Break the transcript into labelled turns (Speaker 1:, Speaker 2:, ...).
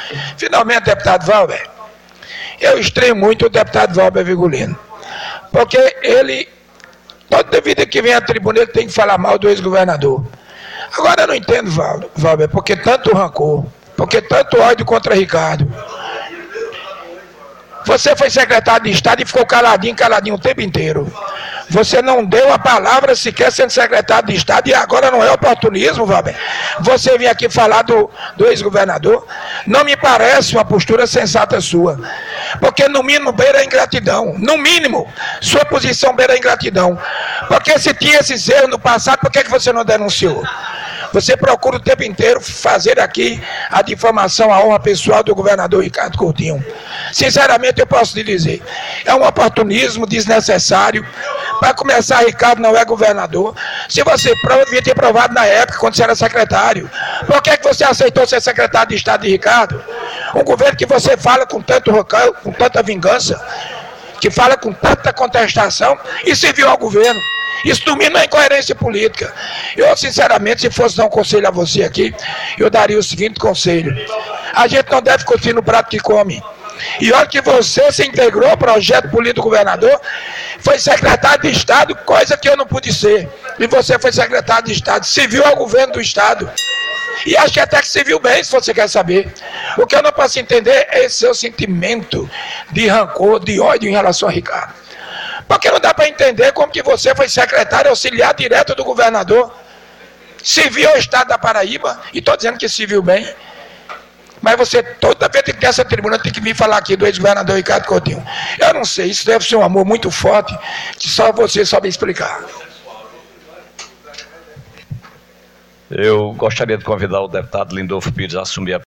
Speaker 1: Finalmente, deputado Valber, eu estranho muito o deputado Valber Virgulino, porque ele, toda vida que vem à tribuna, ele tem que falar mal do ex-governador. Agora eu não entendo, Valber, porque tanto rancor, porque tanto ódio contra Ricardo. Você foi secretário de Estado e ficou caladinho o tempo inteiro. Você não deu a palavra sequer sendo secretário de Estado e agora não é oportunismo, Valber. Você vem aqui falar do ex-governador. Não me parece uma postura sensata sua. Porque no mínimo beira a ingratidão. No mínimo, sua posição beira a ingratidão. Porque se tinha esses erros no passado, por que você não denunciou? Você procura o tempo inteiro fazer aqui a difamação à honra pessoal do governador Ricardo Coutinho. Sinceramente, eu posso lhe dizer, é um oportunismo desnecessário. Para começar, Ricardo não é governador. Se você devia ter provado na época, quando você era secretário. Por que você aceitou ser secretário de Estado de Ricardo? Um governo que você fala com tanto rancor, com tanta vingança, que fala com tanta contestação e serviu ao governo. Isso no mínimo é incoerência política. Eu, sinceramente, se fosse dar um conselho a você aqui, eu daria o seguinte conselho: a gente não deve curtir no prato que come. E olha que você se integrou ao projeto político do governador, foi secretário de Estado, coisa que eu não pude ser. E você foi secretário de Estado, serviu ao governo do Estado. E acho que até que serviu bem, se você quer saber. O que eu não posso entender é esse seu sentimento de rancor, de ódio em relação a Ricardo. Porque não dá para entender como que você foi secretário auxiliar direto do governador, serviu ao Estado da Paraíba, e estou dizendo que serviu bem, mas você, toda vez que tem essa tribuna, tem que vir falar aqui do ex-governador Ricardo Coutinho. Eu não sei, isso deve ser um amor muito forte, que só você sabe explicar.
Speaker 2: Eu gostaria de convidar o deputado Lindolfo Pires a assumir a